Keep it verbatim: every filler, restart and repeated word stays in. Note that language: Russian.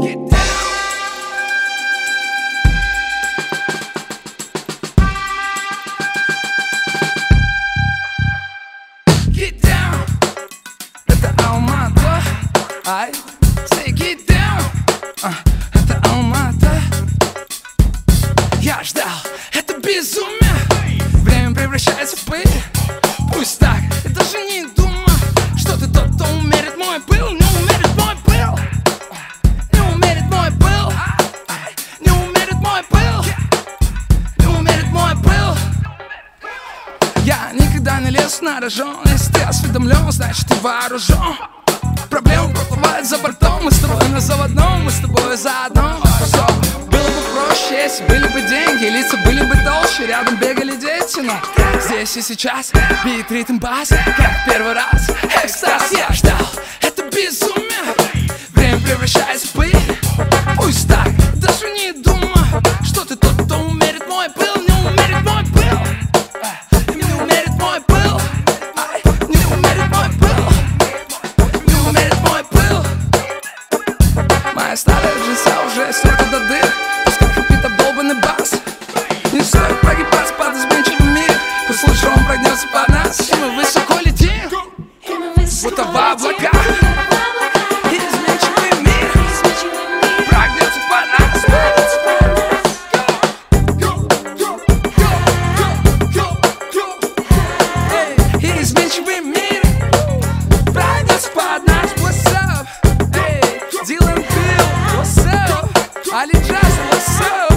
Get down. Это Алмата. I say get down. uh, Это Алмата. Я ждал это безумие. Время превращается в пыль. Пусть так, я даже не думаю, что ты тот, кто умерит мой пыл. Не умерит мой пыл. Не умерит мой пыл. Не умерит мой пыл. Не умерит мой пыл. Я никогда не лезу на рожон. Если ты осведомлен, значит ты вооружен. Проблемы проплывают за бортом. Мы с тобой на заводном, мы с тобой заодно. Все было бы проще, если были бы деньги, лица были бы толще, рядом бегали дети. Но здесь и сейчас бит ритм бас, как первый раз. Экстаз, я ждал это безумие. Время превращается в пыль. Пусть так, даже не думаю, что ты тот, кто умерит мой пыл. Не умерит мой пыл. Не умерит мой пыл. Не умерит мой пыл. Не умерит мой пыл. Моя старая джинса уже стерта до дыр. Пускай хрипит обдолбанный бас. Не стоит прогибаться под изменчивый мир. Пусть лучше он прогнется под нас. И мы высоко летим, будто в облаках. И изменчивый мир прогнется под нас. И изменчивый мир прогнется под нас. What's up? Эй, Дилан Пил, what's up? Али Джаз, what's up?